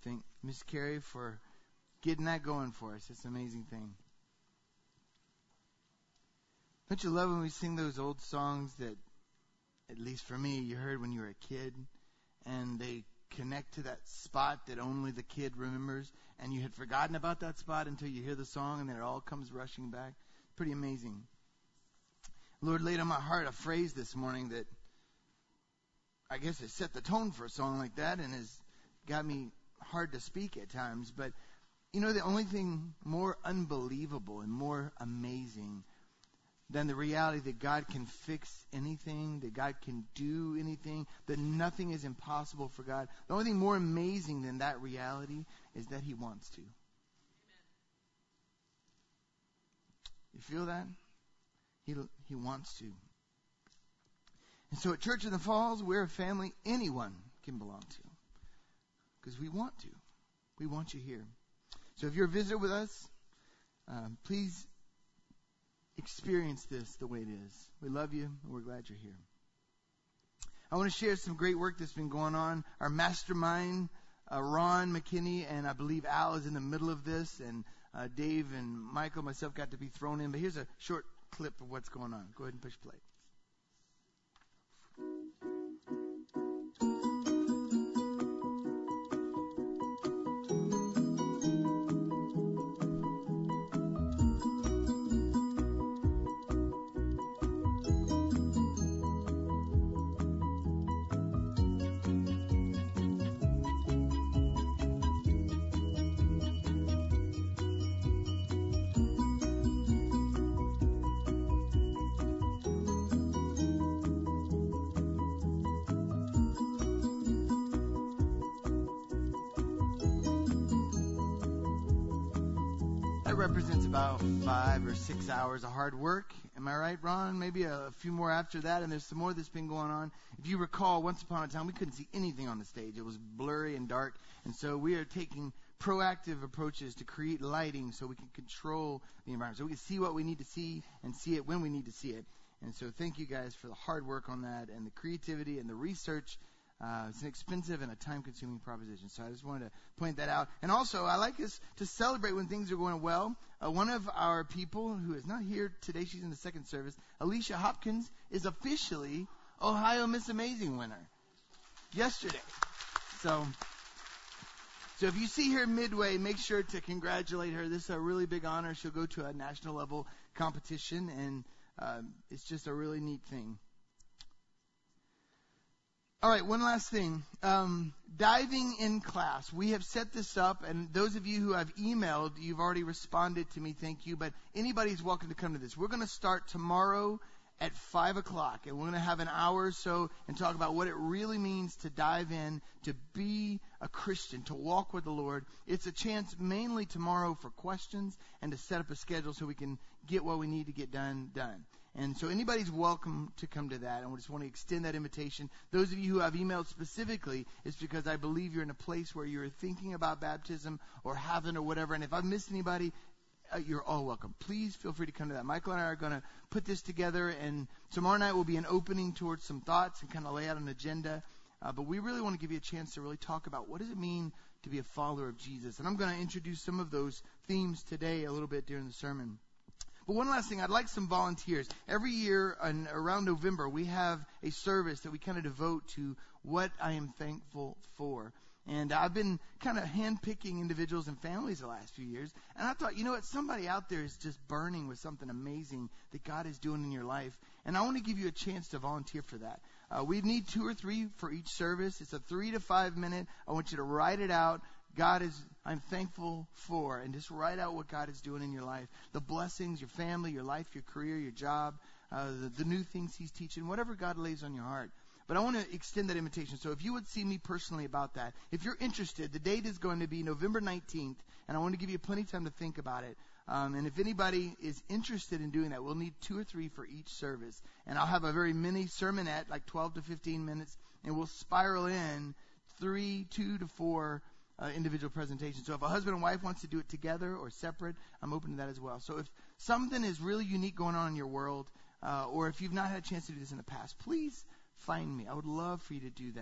thank Miss Carrie for getting that going for us. It's an amazing thing. Don't you love when we sing those old songs that, at least for me, you heard when you were a kid, and they connect to that spot that only the kid remembers, and you had forgotten about that spot until you hear the song, and then it all comes rushing back? Pretty amazing. Lord laid on my heart a phrase this morning that I guess has set the tone for a song like that and has got me hard to speak at times. But, you know, the only thing more unbelievable and more amazing than the reality that God can fix anything, that God can do anything, that nothing is impossible for God. The only thing more amazing than that reality is that He wants to. Amen. You feel that? He wants to. And so at Church in the Falls, we're a family anyone can belong to. Because we want to. We want you here. So if you're a visitor with us, please experience this the way it is. We love you, and we're glad you're here. I want to share some great work that's been going on. Our mastermind, Ron McKinney, and I believe Al is in the middle of this, and Dave and Michael, myself, got to be thrown in. But here's a short clip of what's going on. Go ahead and push play. Represents about 5 or 6 hours of hard work. Am I right, Ron? Maybe a few more after that, and there's some more that's been going on. If you recall, once upon a time, we couldn't see anything on the stage. It was blurry and dark, and so we are taking proactive approaches to create lighting so we can control the environment, so we can see what we need to see and see it when we need to see it. And so thank you guys for the hard work on that and the creativity and the research. It's an expensive and a time-consuming proposition, so I just wanted to point that out. And also, I like us to celebrate when things are going well. One of our people who is not here today, she's in the second service, Alicia Hopkins, is officially Ohio Miss Amazing winner yesterday. So if you see her midway, make sure to congratulate her. This is a really big honor. She'll go to a national level competition, and it's just a really neat thing. All right, one last thing. Diving in class. We have set this up, and those of you who have emailed, you've already responded to me, thank you, but anybody's welcome to come to this. We're going to start tomorrow at 5 o'clock, and we're going to have an hour or so and talk about what it really means to dive in, to be a Christian, to walk with the Lord. It's a chance mainly tomorrow for questions and to set up a schedule so we can get what we need to get done. And so anybody's welcome to come to that, and we just want to extend that invitation. Those of you who have emailed specifically, it's because I believe you're in a place where you're thinking about baptism or haven't or whatever, and if I've missed anybody, you're all welcome. Please feel free to come to that. Michael and I are going to put this together, and tomorrow night will be an opening towards some thoughts and kind of lay out an agenda. But we really want to give you a chance to really talk about what does it mean to be a follower of Jesus. And I'm going to introduce some of those themes today a little bit during the sermon. But one last thing, I'd like some volunteers. Every year around November, we have a service that we kind of devote to what I am thankful for. And I've been kind of handpicking individuals and families the last few years. And I thought, you know what, somebody out there is just burning with something amazing that God is doing in your life. And I want to give you a chance to volunteer for that. We need 2 or 3 for each service. It's a 3 to 5 minute. I want you to write it out. I'm thankful for, and just write out what God is doing in your life. The blessings, your family, your life, your career, your job, the new things He's teaching, whatever God lays on your heart. But I want to extend that invitation. So if you would see me personally about that, if you're interested, the date is going to be November 19th, and I want to give you plenty of time to think about it. And if anybody is interested in doing that, we'll need 2 or 3 for each service. And I'll have a very mini sermonette, like 12 to 15 minutes, and we'll spiral in 2 to 4 individual presentations. So if a husband and wife wants to do it together or separate, I'm open to that as well. So if something is really unique going on in your world, or if you've not had a chance to do this in the past, please find me. I would love for you to do that.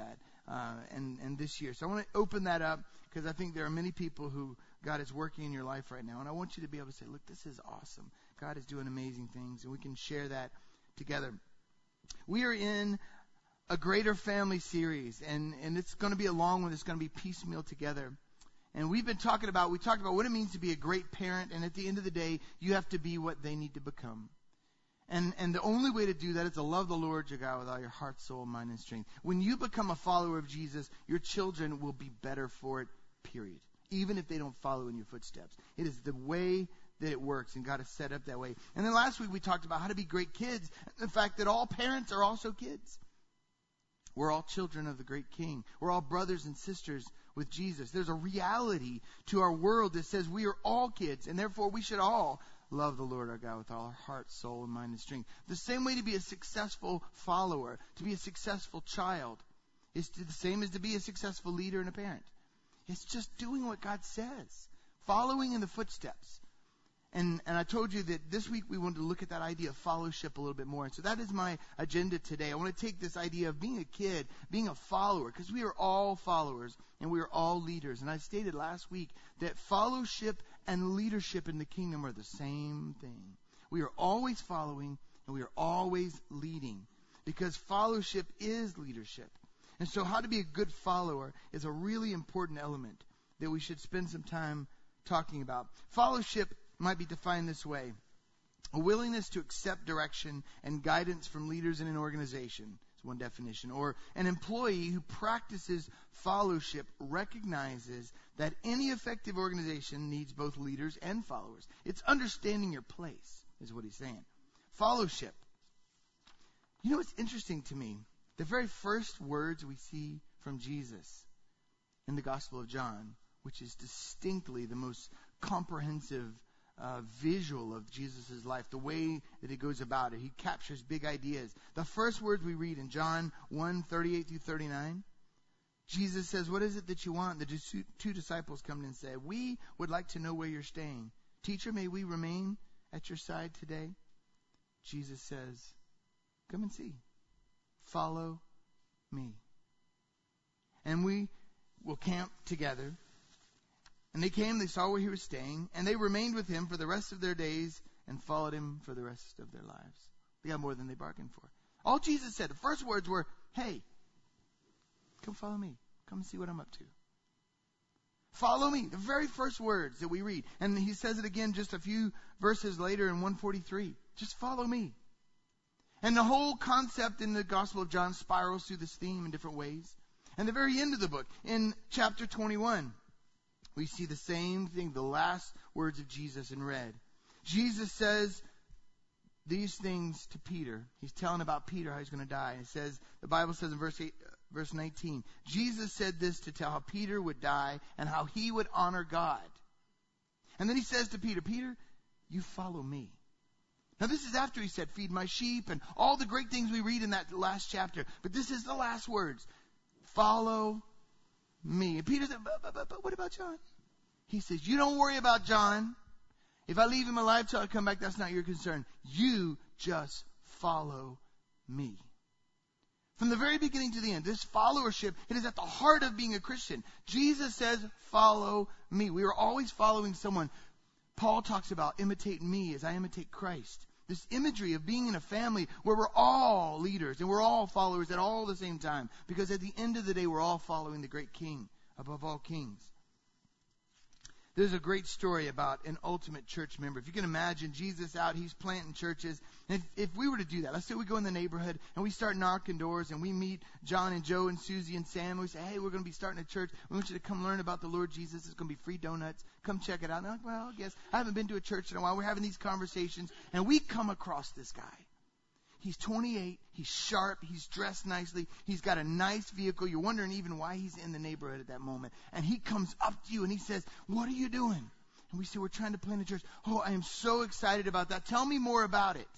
and this year. So I want to open that up because I think there are many people who God is working in your life right now. And I want you to be able to say, look, this is awesome. God is doing amazing things, and we can share that together. We are in a Greater Family series, and it's going to be a long one. It's going to be piecemeal together. And we talked about what it means to be a great parent, and at the end of the day, you have to be what they need to become. And the only way to do that is to love the Lord your God with all your heart, soul, mind, and strength. When you become a follower of Jesus, your children will be better for it, period. Even if they don't follow in your footsteps. It is the way that it works, and God is set up that way. And then last week we talked about how to be great kids, and the fact that all parents are also kids. We're all children of the great King. We're all brothers and sisters with Jesus. There's a reality to our world that says we are all kids, and therefore we should all love the Lord our God with all our heart, soul, and mind and strength. The same way to be a successful follower, to be a successful child, is the same as to be a successful leader and a parent. It's just doing what God says, following in the footsteps. And I told you that this week we wanted to look at that idea of fellowship a little bit more. And so that is my agenda today. I want to take this idea of being a kid, being a follower, because we are all followers and we are all leaders. And I stated last week that fellowship and leadership in the kingdom are the same thing. We are always following and we are always leading, because fellowship is leadership. And so how to be a good follower is a really important element that we should spend some time talking about. Fellowship might be defined this way: a willingness to accept direction and guidance from leaders in an organization is one definition. Or an employee who practices fellowship recognizes that any effective organization needs both leaders and followers. It's understanding your place, is what he's saying. Fellowship. You know what's interesting to me? The very first words we see from Jesus in the Gospel of John, which is distinctly the most comprehensive visual of Jesus' life, the way that he goes about it. He captures big ideas. The first words we read in John 1:38 through 39, Jesus says, "What is it that you want?" The two disciples come in and say, "We would like to know where you're staying. Teacher, may we remain at your side today?" Jesus says, "Come and see. Follow me." And we will camp together. And they came, they saw where he was staying, and they remained with him for the rest of their days and followed him for the rest of their lives. They got more than they bargained for. All Jesus said, the first words were, "Hey, come follow me. Come and see what I'm up to." Follow me. The very first words that we read. And he says it again just a few verses later in 143. Just follow me. And the whole concept in the Gospel of John spirals through this theme in different ways. And the very end of the book, in chapter 21, we see the same thing, the last words of Jesus in red. Jesus says these things to Peter. He's telling about Peter, how he's going to die. And it says, the Bible says in verse 19, Jesus said this to tell how Peter would die and how he would honor God. And then he says to Peter, "Peter, you follow me." Now this is after he said, "Feed my sheep," and all the great things we read in that last chapter. But this is the last words. Follow me. And Peter said, but what about John? He says, "You don't worry about John. If I leave him alive till I come back, that's not your concern. You just follow me." From the very beginning to the end, this followership, it is at the heart of being a Christian. Jesus says, "Follow me." We are always following someone. Paul talks about imitate me as I imitate Christ. This imagery of being in a family where we're all leaders and we're all followers at all the same time. Because at the end of the day, we're all following the great King above all kings. There's a great story about an ultimate church member. If you can imagine Jesus out, he's planting churches. And if we were to do that, let's say we go in the neighborhood and we start knocking doors and we meet John and Joe and Susie and Sam. And we say, "Hey, we're going to be starting a church. We want you to come learn about the Lord Jesus. It's going to be free donuts. Come check it out." And they're like, "Well, I guess I haven't been to a church in a while." We're having these conversations and we come across this guy. He's 28. He's sharp. He's dressed nicely. He's got a nice vehicle. You're wondering even why he's in the neighborhood at that moment. And he comes up to you and he says, "What are you doing?" And we say, "We're trying to plant a church." "Oh, I am so excited about that. Tell me more about it."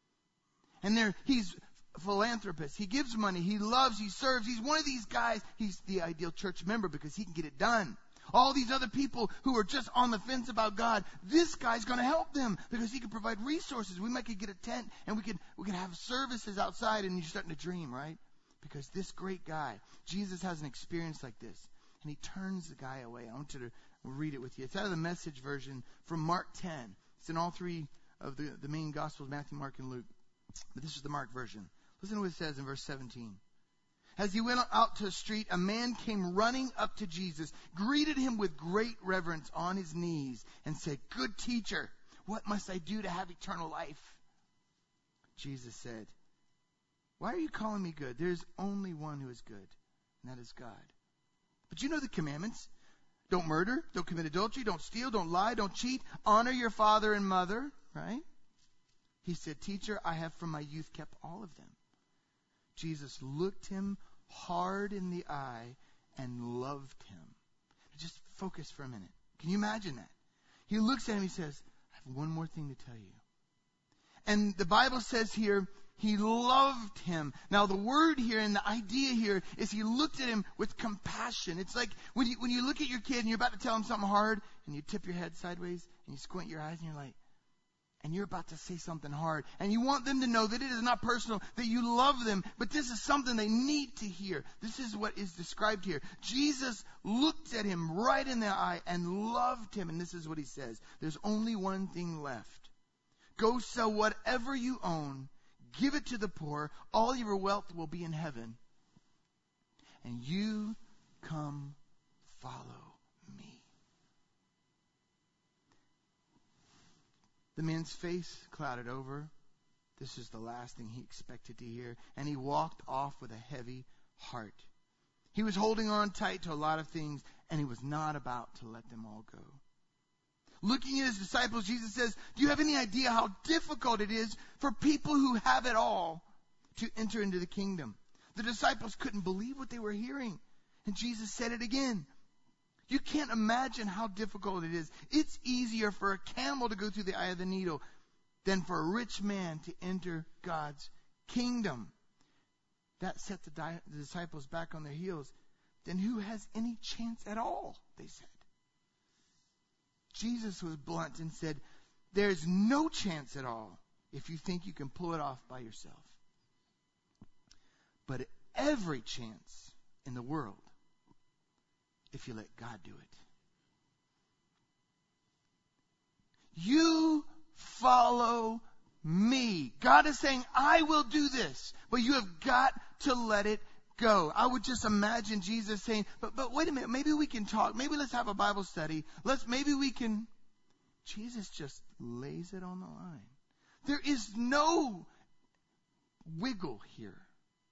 And he's a philanthropist. He gives money. He loves. He serves. He's one of these guys. He's the ideal church member because he can get it done. All these other people who are just on the fence about God, this guy's going to help them because he can provide resources. We might could get a tent and we could have services outside, and you're starting to dream, right? Because this great guy, Jesus has an experience like this, and he turns the guy away. I want you to read it with you. It's out of the Message version from Mark 10. It's in all three of the main Gospels, Matthew, Mark, and Luke. But this is the Mark version. Listen to what it says in verse 17. As he went out to the street, a man came running up to Jesus, greeted him with great reverence on his knees, and said, "Good teacher, what must I do to have eternal life?" Jesus said, "Why are you calling me good? There's only one who is good, and that is God. But you know the commandments. Don't murder, don't commit adultery, don't steal, don't lie, don't cheat, honor your father and mother," right? He said, "Teacher, I have from my youth kept all of them." Jesus looked him hard in the eye and loved him. Just focus for a minute. Can you imagine that? He looks at him, he says, "I have one more thing to tell you." And the Bible says here, he loved him. Now the word here and the idea here is he looked at him with compassion. It's like when you look at your kid and you're about to tell him something hard, and you tip your head sideways and you squint your eyes and you're like, and you're about to say something hard, and you want them to know that it is not personal, that you love them, but this is something they need to hear. This is what is described here. Jesus looked at him right in the eye and loved him, and this is what he says. There's only one thing left. Go sell whatever you own, give it to the poor, all your wealth will be in heaven, and you come follow me. The man's face clouded over. This is the last thing he expected to hear. And he walked off with a heavy heart. He was holding on tight to a lot of things, and he was not about to let them all go. Looking at his disciples, Jesus says, "Do you have any idea how difficult it is for people who have it all to enter into the kingdom?" The disciples couldn't believe what they were hearing. And Jesus said it again. You can't imagine how difficult it is. It's easier for a camel to go through the eye of the needle than for a rich man to enter God's kingdom. That set the disciples back on their heels. Then who has any chance at all, they said. Jesus was blunt and said, "There's no chance at all if you think you can pull it off by yourself. But every chance in the world if you let God do it. You follow me." God is saying, "I will do this, but you have got to let it go." I would just imagine Jesus saying, but wait a minute, maybe we can talk. Maybe let's have a Bible study. Jesus just lays it on the line. There is no wiggle here.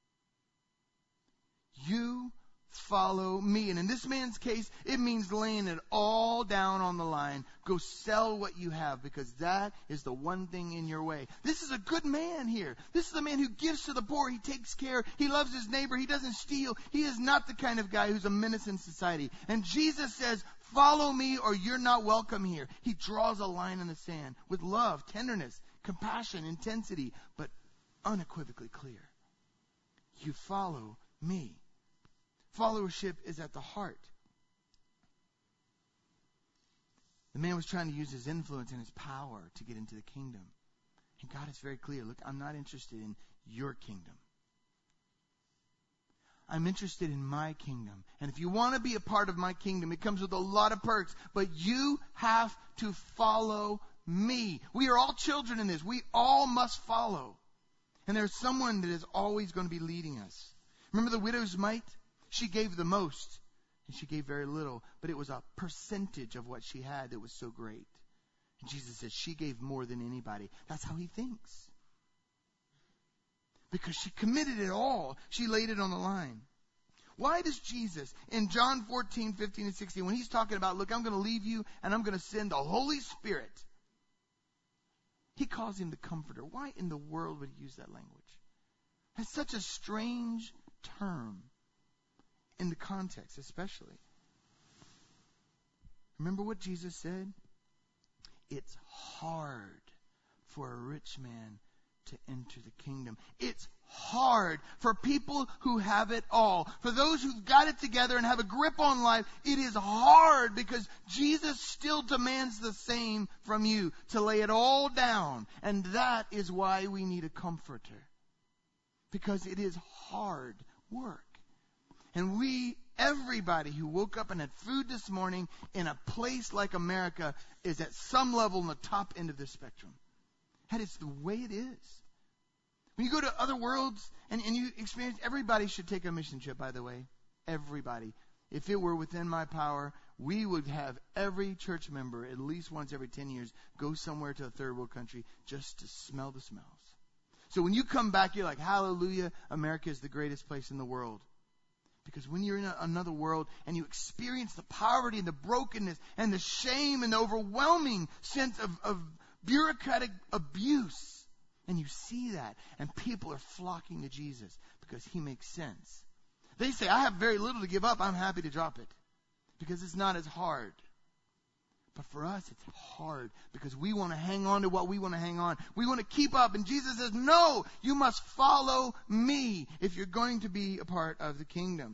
You follow me. And in this man's case, it means laying it all down on the line. Go sell what you have, because that is the one thing in your way. This is a good man here. This is a man who gives to the poor. He takes care. He loves his neighbor. He doesn't steal. He is not the kind of guy who's a menace in society. And Jesus says, "Follow me or you're not welcome here." He draws a line in the sand with love, tenderness, compassion, intensity, but unequivocally clear. You follow me. Followership is at the heart. The man was trying to use his influence and his power to get into the kingdom. And God is very clear. Look, I'm not interested in your kingdom. I'm interested in my kingdom. And if you want to be a part of my kingdom, it comes with a lot of perks. But you have to follow me. We are all children in this. We all must follow. And there's someone that is always going to be leading us. Remember the widow's mite? She gave the most, and she gave very little, but it was a percentage of what she had that was so great. And Jesus says she gave more than anybody. That's how he thinks. Because she committed it all. She laid it on the line. Why does Jesus, in John 14, 15, and 16, when he's talking about, look, I'm going to leave you, and I'm going to send the Holy Spirit, he calls him the Comforter. Why in the world would he use that language? It's such a strange term. In the context, especially. Remember what Jesus said? It's hard for a rich man to enter the kingdom. It's hard for people who have it all. For those who've got it together and have a grip on life, it is hard because Jesus still demands the same from you, to lay it all down. And that is why we need a comforter. Because it is hard work. And everybody who woke up and had food this morning in a place like America is at some level on the top end of this spectrum. And it's the way it is. When you go to other worlds and you experience, everybody should take a mission trip, by the way. Everybody. If it were within my power, we would have every church member at least once every 10 years go somewhere to a third world country just to smell the smells. So when you come back, you're like, hallelujah, America is the greatest place in the world. Because when you're in another world and you experience the poverty and the brokenness and the shame and the overwhelming sense of bureaucratic abuse, and you see that, and people are flocking to Jesus because he makes sense. They say, I have very little to give up. I'm happy to drop it because it's not as hard. But for us, it's hard because we want to hang on to what we want to hang on. We want to keep up. And Jesus says, no, you must follow me if you're going to be a part of the kingdom.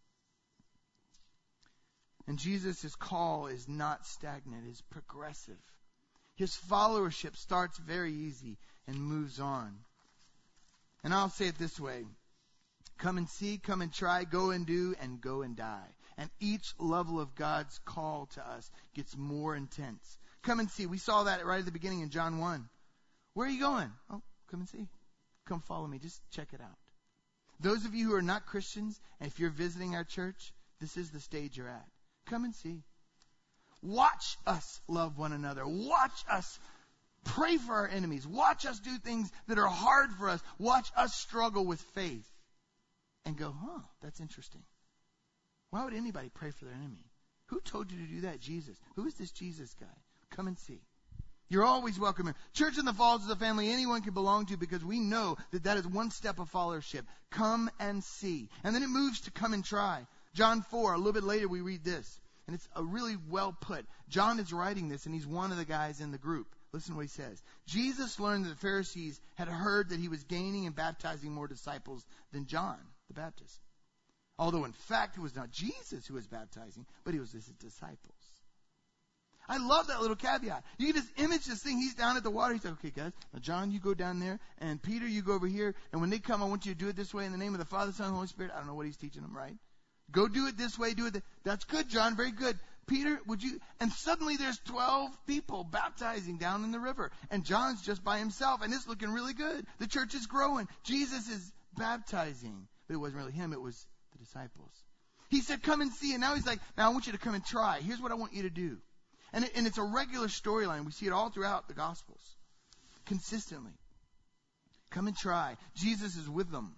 And Jesus' call is not stagnant. It's progressive. His followership starts very easy and moves on. And I'll say it this way. Come and see, come and try, go and do, and go and die. And each level of God's call to us gets more intense. Come and see. We saw that right at the beginning in John 1. Where are you going? Oh, come and see. Come follow me. Just check it out. Those of you who are not Christians, and if you're visiting our church, this is the stage you're at. Come and see. Watch us love one another. Watch us pray for our enemies. Watch us do things that are hard for us. Watch us struggle with faith. And go, that's interesting. Why would anybody pray for their enemy? Who told you to do that? Jesus. Who is this Jesus guy? Come and see. You're always welcome here. Church in the Falls is a family anyone can belong to because we know that is one step of followership. Come and see. And then it moves to come and try. John 4, a little bit later we read this. And it's a really well put. John is writing this and he's one of the guys in the group. Listen to what he says. Jesus learned that the Pharisees had heard that he was gaining and baptizing more disciples than John the Baptist. Although, in fact, it was not Jesus who was baptizing, but it was his disciples. I love that little caveat. You can just image this thing. He's down at the water. He's like, okay, guys, now John, you go down there, and Peter, you go over here, and when they come, I want you to do it this way in the name of the Father, Son, and Holy Spirit. I don't know what he's teaching them, right? Go do it this way, do it. That's good, John, very good. Peter, would you? And suddenly there's 12 people baptizing down in the river, and John's just by himself, and it's looking really good. The church is growing. Jesus is baptizing, but it wasn't really him. It was the disciples. He said, come and see. And now he's like, now I want you to come and try. Here's what I want you to do. And it's a regular storyline. We see it all throughout the Gospels. Consistently. Come and try. Jesus is with them.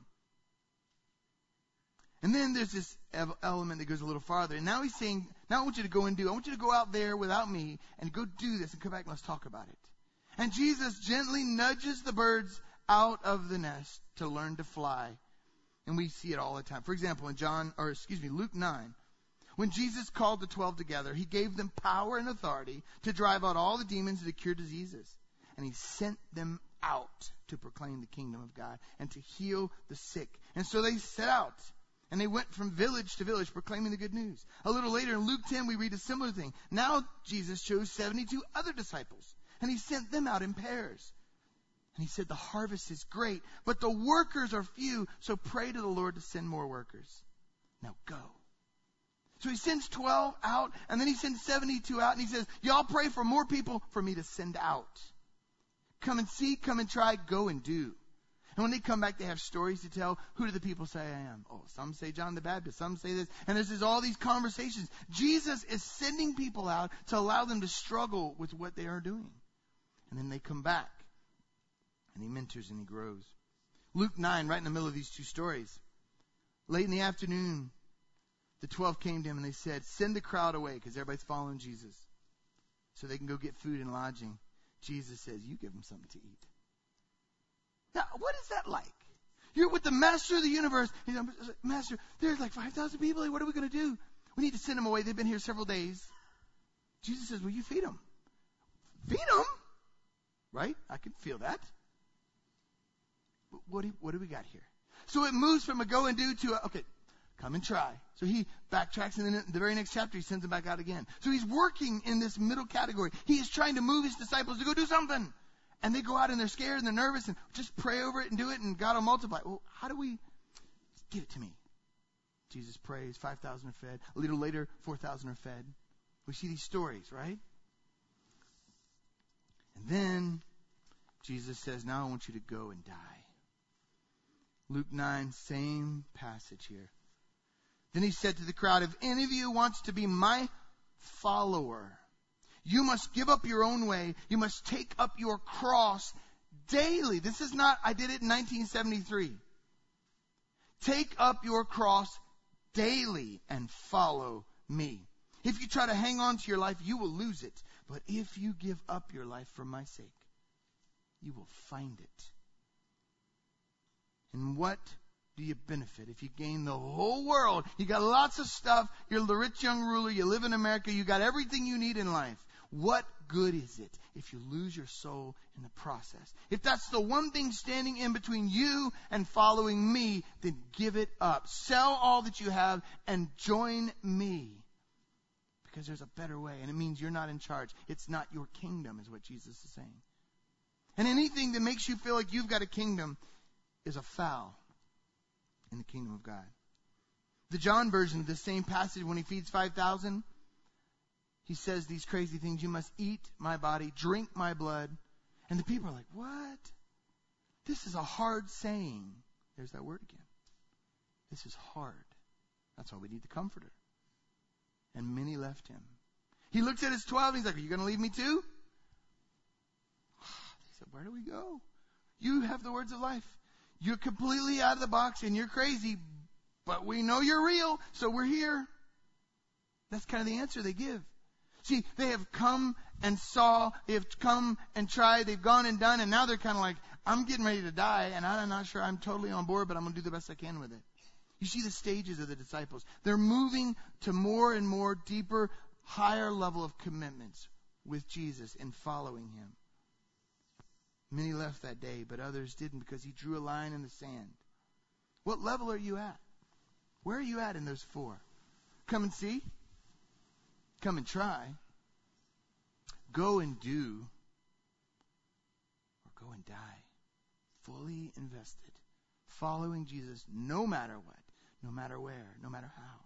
And then there's this element that goes a little farther. And now he's saying, now I want you to go and do. I want you to go out there without me and go do this and come back and let's talk about it. And Jesus gently nudges the birds out of the nest to learn to fly. And we see it all the time. For example, in Luke 9, when Jesus called the 12 together, he gave them power and authority to drive out all the demons and to cure diseases. And he sent them out to proclaim the kingdom of God and to heal the sick. And so they set out. And they went from village to village proclaiming the good news. A little later in Luke 10, we read a similar thing. Now Jesus chose 72 other disciples. And he sent them out in pairs. And he said, the harvest is great, but the workers are few. So pray to the Lord to send more workers. Now go. So he sends 12 out, and then he sends 72 out, and he says, y'all pray for more people for me to send out. Come and see, come and try, go and do. And when they come back, they have stories to tell. Who do the people say I am? Oh, some say John the Baptist, some say this. And there's all these conversations. Jesus is sending people out to allow them to struggle with what they are doing. And then they come back. And he mentors and he grows. Luke 9, right in the middle of these two stories. Late in the afternoon, the 12 came to him and they said, send the crowd away because everybody's following Jesus. So they can go get food and lodging. Jesus says, you give them something to eat. Now, what is that like? You're with the master of the universe. He's like, Master, there's like 5,000 people here. What are we going to do? We need to send them away. They've been here several days. Jesus says, well, you feed them. Feed them? Right? I can feel that. What do we got here? So it moves from a go and do to okay, come and try. So he backtracks, and then in the very next chapter, he sends them back out again. So he's working in this middle category. He is trying to move his disciples to go do something. And they go out and they're scared and they're nervous and just pray over it and do it and God will multiply. Well, how do we give it to me? Jesus prays, 5,000 are fed. A little later, 4,000 are fed. We see these stories, right? And then Jesus says, now I want you to go and die. Luke 9, same passage here. Then he said to the crowd, if any of you wants to be my follower, you must give up your own way. You must take up your cross daily. This is not, I did it in 1973. Take up your cross daily and follow me. If you try to hang on to your life, you will lose it. But if you give up your life for my sake, you will find it. And what do you benefit if you gain the whole world? You got lots of stuff. You're the rich young ruler. You live in America. You got everything you need in life. What good is it if you lose your soul in the process? If that's the one thing standing in between you and following me, then give it up. Sell all that you have and join me. Because there's a better way. And it means you're not in charge. It's not your kingdom, is what Jesus is saying. And anything that makes you feel like you've got a kingdom is a foul in the kingdom of God. The John version of the same passage, when he feeds 5,000, he says these crazy things. You must eat my body, drink my blood. And the people are like, what? This is a hard saying. There's that word again. This is hard. That's why we need the Comforter. And many left him. He looks at his 12 and he's like, are you going to leave me too? They said, where do we go? You have the words of life. You're completely out of the box and you're crazy, but we know you're real, so we're here. That's kind of the answer they give. See, they have come and saw, they have come and tried, they've gone and done, and now they're kind of like, I'm getting ready to die, and I'm not sure I'm totally on board, but I'm going to do the best I can with it. You see the stages of the disciples. They're moving to more and more deeper, higher level of commitments with Jesus and following him. Many left that day, but others didn't because he drew a line in the sand. What level are you at? Where are you at in those four? Come and see. Come and try. Go and do. Or go and die. Fully invested. Following Jesus no matter what, no matter where, no matter how.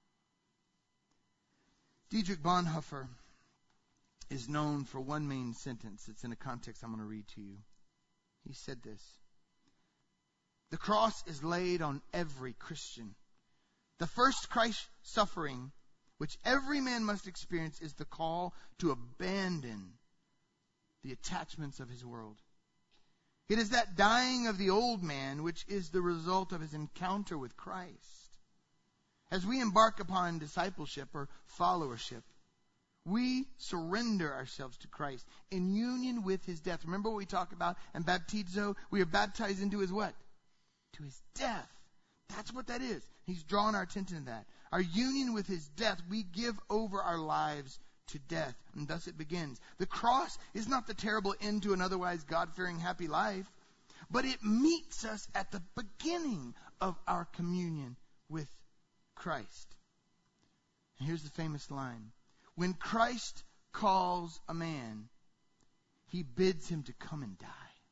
Dietrich Bonhoeffer is known for one main sentence. It's in a context I'm going to read to you. He said this: the cross is laid on every Christian. The first Christ suffering, which every man must experience, is the call to abandon the attachments of his world. It is that dying of the old man which is the result of his encounter with Christ. As we embark upon discipleship or followership, we surrender ourselves to Christ in union with his death. Remember what we talked about in baptizo? We are baptized into his what? To his death. That's what that is. He's drawn our attention to that. Our union with his death, we give over our lives to death, and thus it begins. The cross is not the terrible end to an otherwise God-fearing happy life, but it meets us at the beginning of our communion with Christ. And here's the famous line. When Christ calls a man, he bids him to come and die.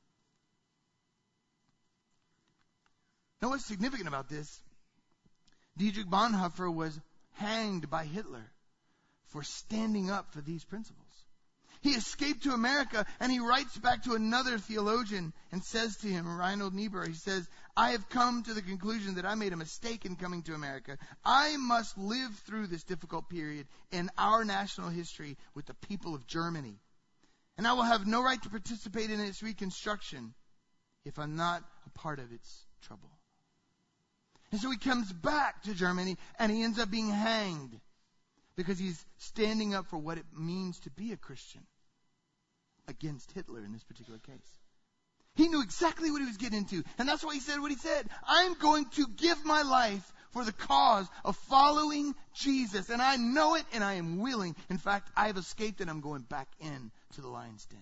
Now what's significant about this? Dietrich Bonhoeffer was hanged by Hitler for standing up for these principles. He escaped to America, and he writes back to another theologian and says to him, Reinhold Niebuhr, he says, I have come to the conclusion that I made a mistake in coming to America. I must live through this difficult period in our national history with the people of Germany. And I will have no right to participate in its reconstruction if I'm not a part of its trouble. And so he comes back to Germany, and he ends up being hanged because he's standing up for what it means to be a Christian against Hitler in this particular case. He knew exactly what he was getting into, and that's why he said what he said. I'm going to give my life for the cause of following Jesus, and I know it, and I am willing. In fact, I've escaped, and I'm going back in to the lion's den.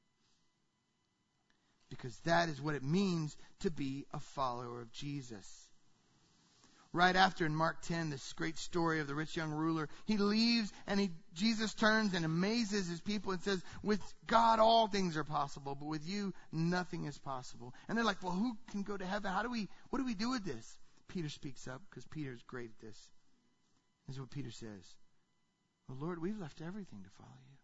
Because that is what it means to be a follower of Jesus. Right after in Mark 10, this great story of the rich young ruler, he leaves and Jesus turns and amazes his people and says, with God all things are possible, but with you nothing is possible. And they're like, well, who can go to heaven? What do we do with this? Peter speaks up, because Peter's great at this. This is what Peter says. Well, Lord, we've left everything to follow you.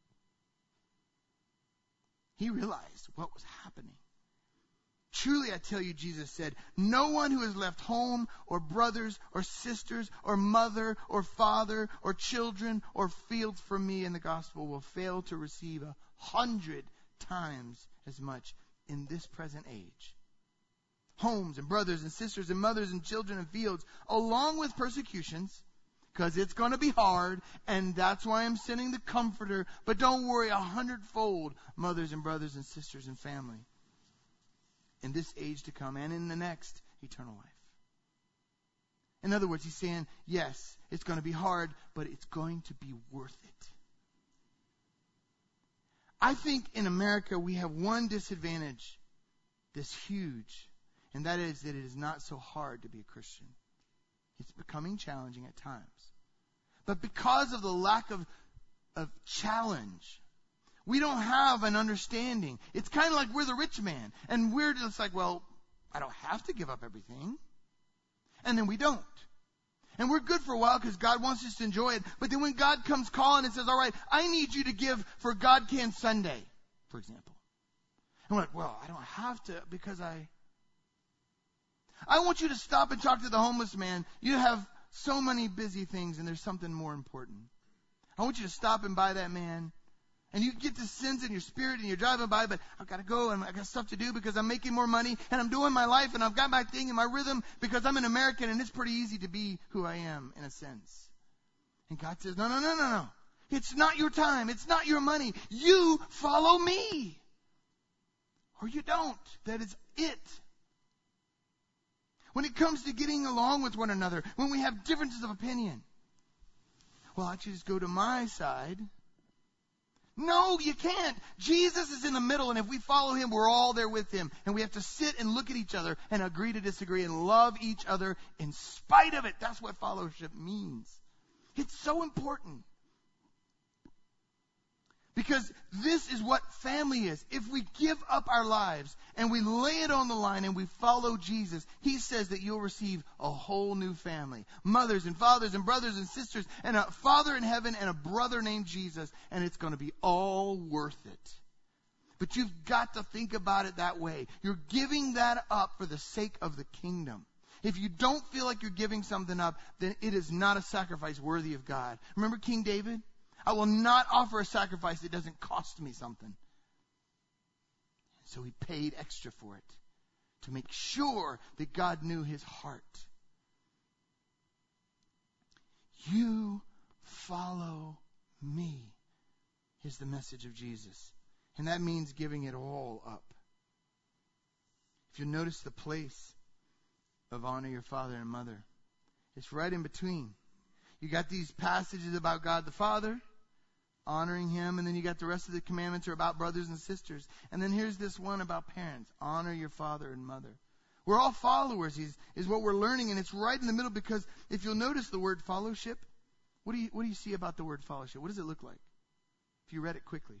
He realized what was happening. Truly, I tell you, Jesus said, no one who has left home or brothers or sisters or mother or father or children or fields for me in the gospel will fail to receive 100 times as much in this present age. Homes and brothers and sisters and mothers and children and fields, along with persecutions, because it's going to be hard, and that's why I'm sending the Comforter. But don't worry, 100-fold mothers and brothers and sisters and family in this age to come and in the next, eternal life. In other words, he's saying, yes, it's going to be hard, but it's going to be worth it. I think in America we have one disadvantage that's huge, and that is that it is not so hard to be a Christian. It's becoming challenging at times. But because of the lack of challenge, we don't have an understanding. It's kind of like we're the rich man. And we're just like, well, I don't have to give up everything. And then we don't. And we're good for a while because God wants us to enjoy it. But then when God comes calling and says, all right, I need you to give for God Can Sunday, for example. And we're like, well, I don't have to because I want you to stop and talk to the homeless man. You have so many busy things and there's something more important. I want you to stop and by that man. And you get the sins in your spirit and you're driving by, but I've got to go and I've got stuff to do because I'm making more money and I'm doing my life and I've got my thing and my rhythm because I'm an American and it's pretty easy to be who I am in a sense. And God says, no. It's not your time. It's not your money. You follow me. Or you don't. That is it. When it comes to getting along with one another, when we have differences of opinion, well, I just go to my side. No, you can't. Jesus is in the middle, and if we follow him, we're all there with him. And we have to sit and look at each other and agree to disagree and love each other in spite of it. That's what fellowship means. It's so important. Because this is what family is. If we give up our lives and we lay it on the line and we follow Jesus, he says that you'll receive a whole new family. Mothers and fathers and brothers and sisters and a Father in heaven and a brother named Jesus. And it's going to be all worth it. But you've got to think about it that way. You're giving that up for the sake of the kingdom. If you don't feel like you're giving something up, then it is not a sacrifice worthy of God. Remember King David? I will not offer a sacrifice that doesn't cost me something. So he paid extra for it to make sure that God knew his heart. You follow me is the message of Jesus. And that means giving it all up. If you notice the place of honor your father and mother, it's right in between. You got these passages about God the Father, honoring him, and then you got the rest of the commandments are about brothers and sisters. And then here's this one about parents. Honor your father and mother. We're all followers is what we're learning, and it's right in the middle because if you'll notice the word fellowship, what do you see about the word fellowship? What does it look like? If you read it quickly.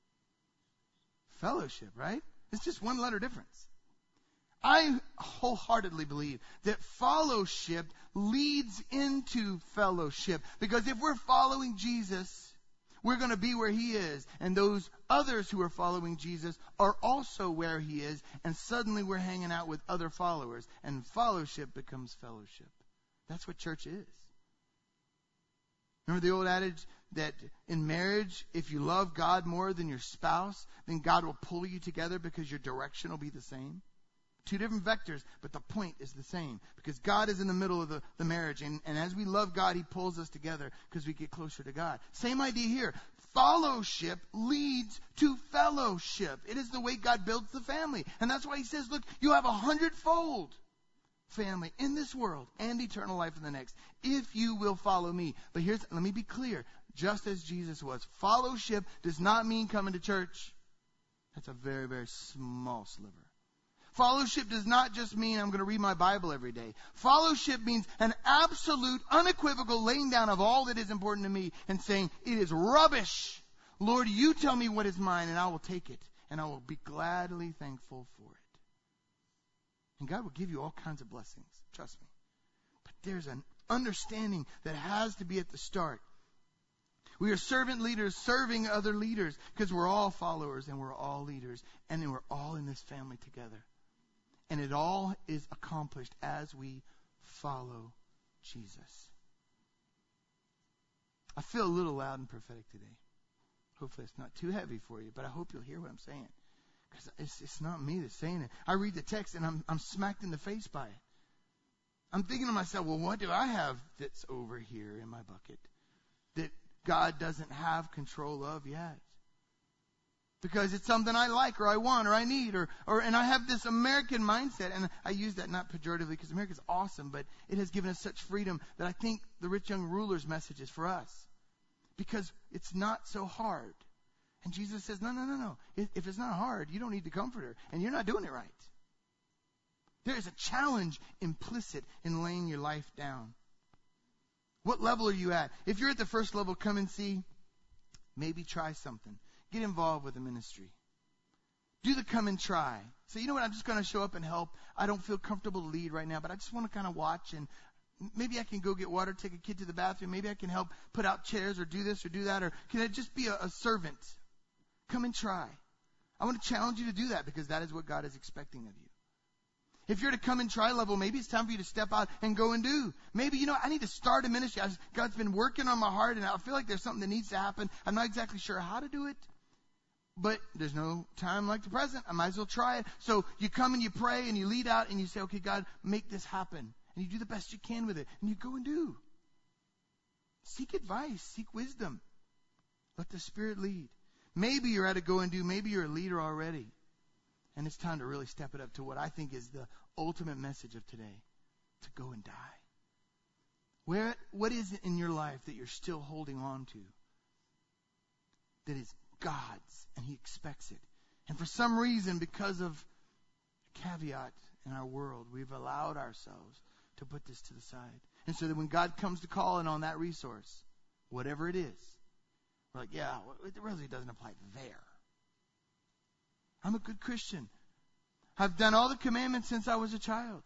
Fellowship, right? It's just one letter difference. I wholeheartedly believe that fellowship leads into fellowship. Because if we're following Jesus, we're going to be where he is. And those others who are following Jesus are also where he is. And suddenly we're hanging out with other followers. And fellowship becomes fellowship. That's what church is. Remember the old adage that in marriage, if you love God more than your spouse, then God will pull you together because your direction will be the same? Two different vectors, but the point is the same. Because God is in the middle of the marriage. And as we love God, he pulls us together because we get closer to God. Same idea here. Fellowship leads to fellowship. It is the way God builds the family. And that's why he says, look, you have 100-fold family in this world and eternal life in the next, if you will follow me. But let me be clear. Just as Jesus was, fellowship does not mean coming to church. That's a very, very small sliver. Fellowship does not just mean I'm going to read my Bible every day. Fellowship means an absolute, unequivocal laying down of all that is important to me and saying, it is rubbish. Lord, you tell me what is mine and I will take it. And I will be gladly thankful for it. And God will give you all kinds of blessings. Trust me. there's an understanding that has to be at the start. We are servant leaders serving other leaders because we're all followers and we're all leaders. And then we're all in this family together. And it all is accomplished as we follow Jesus. I feel a little loud and prophetic today. Hopefully it's not too heavy for you, but I hope you'll hear what I'm saying. Because it's not me that's saying it. I read the text and I'm smacked in the face by it. I'm thinking to myself, well, what do I have that's over here in my bucket that God doesn't have control of yet? Because it's something I like or I want or I need and I have this American mindset, and I use that not pejoratively because America's awesome, but it has given us such freedom that I think the rich young ruler's message is for us. Because it's not so hard. And Jesus says, no. If it's not hard, you don't need the comforter, and you're not doing it right. There is a challenge implicit in laying your life down. What level are you at? If you're at the first level, come and see. Maybe try something. Get involved with the ministry. Do the come and try. So you know what? I'm just going to show up and help. I don't feel comfortable to lead right now, but I just want to kind of watch, and maybe I can go get water, take a kid to the bathroom. Maybe I can help put out chairs or do this or do that. Or can I just be a servant? Come and try. I want to challenge you to do that because that is what God is expecting of you. If you're at a come and try level, maybe it's time for you to step out and go and do. Maybe, I need to start a ministry. God's been working on my heart, and I feel like there's something that needs to happen. I'm not exactly sure how to do it, but there's no time like the present. I might as well try it. So you come and you pray and you lead out and you say, okay, God, make this happen. And you do the best you can with it. And you go and do. Seek advice. Seek wisdom. Let the Spirit lead. Maybe you're at a go and do. Maybe you're a leader already. And it's time to really step it up to what I think is the ultimate message of today. To go and die. What is it in your life that you're still holding on to? That is God's. And He expects it. And for some reason, because of a caveat in our world, we've allowed ourselves to put this to the side. And so that when God comes to call in on that resource, whatever it is, we're like, yeah, it really doesn't apply there. I'm a good Christian. I've done all the commandments since I was a child.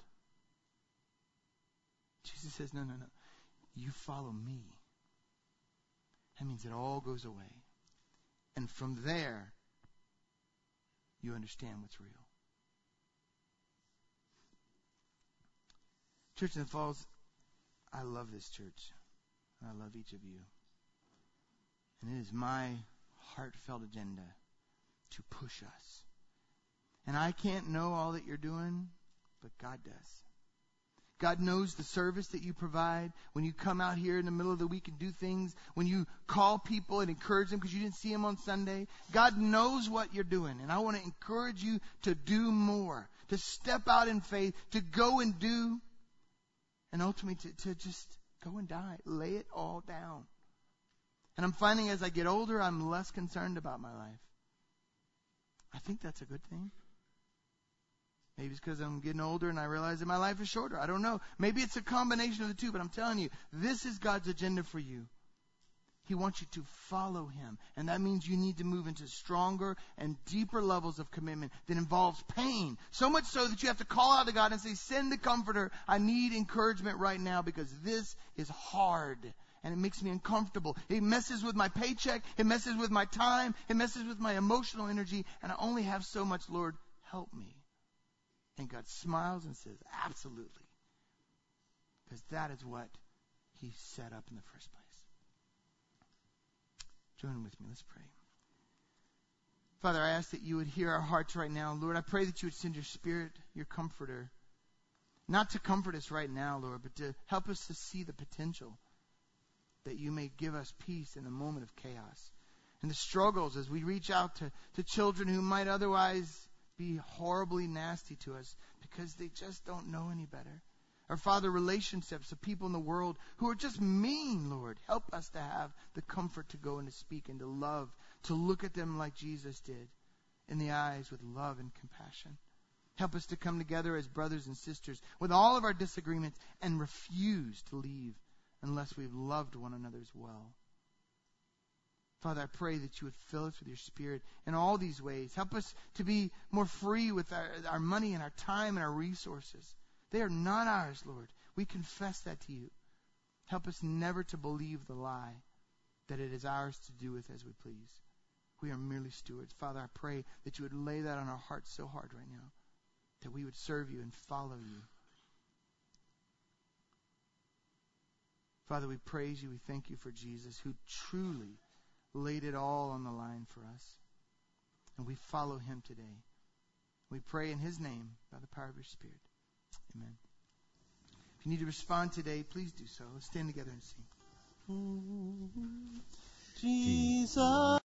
Jesus says, no. You follow me. That means it all goes away. And from there, you understand what's real. Church in the Falls, I love this church. I love each of you. And it is my heartfelt agenda to push us. And I can't know all that you're doing, but God does. God knows the service that you provide when you come out here in the middle of the week and do things, when you call people and encourage them because you didn't see them on Sunday. God knows what you're doing. And I want to encourage you to do more, to step out in faith, to go and do. And ultimately, to just go and die. Lay it all down. And I'm finding as I get older, I'm less concerned about my life. I think that's a good thing. Maybe it's because I'm getting older and I realize that my life is shorter. I don't know. Maybe it's a combination of the two, but I'm telling you, this is God's agenda for you. He wants you to follow Him. And that means you need to move into stronger and deeper levels of commitment that involves pain. So much so that you have to call out to God and say, send the Comforter. I need encouragement right now because this is hard. And it makes me uncomfortable. It messes with my paycheck. It messes with my time. It messes with my emotional energy. And I only have so much. Lord, help me. And God smiles and says, absolutely. Because that is what He set up in the first place. Join with me. Let's pray. Father, I ask that you would hear our hearts right now. Lord, I pray that you would send your Spirit, your Comforter, not to comfort us right now, Lord, but to help us to see the potential that you may give us peace in the moment of chaos. And the struggles as we reach out to children who might otherwise be horribly nasty to us because they just don't know any better. Or, Father, relationships of people in the world who are just mean, Lord. Help us to have the comfort to go and to speak and to love, to look at them like Jesus did, in the eyes with love and compassion. Help us to come together as brothers and sisters with all of our disagreements and refuse to leave unless we've loved one another as well. Father, I pray that you would fill us with your Spirit in all these ways. Help us to be more free with our money and our time and our resources. They are not ours, Lord. We confess that to you. Help us never to believe the lie that it is ours to do with as we please. We are merely stewards. Father, I pray that you would lay that on our hearts so hard right now, that we would serve you and follow you. Father, we praise you. We thank you for Jesus, who truly laid it all on the line for us. And we follow him today. We pray in his name by the power of your Spirit. Amen. If you need to respond today, please do so. Let's stand together and sing. Jesus.